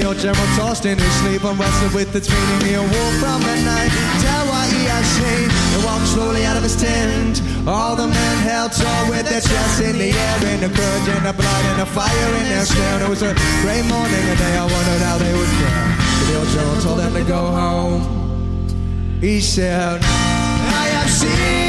old general tossed in his sleep and wrestled with its meaning. He awoke from the night, tell what he had seen. He walked slowly out of his tent. All the men held tall with their chests in the air, in the courage, in the blood, and the fire in their stare. It was a great morning, and they all wondered how they would fare. The old general told them to go home. He said, I have seen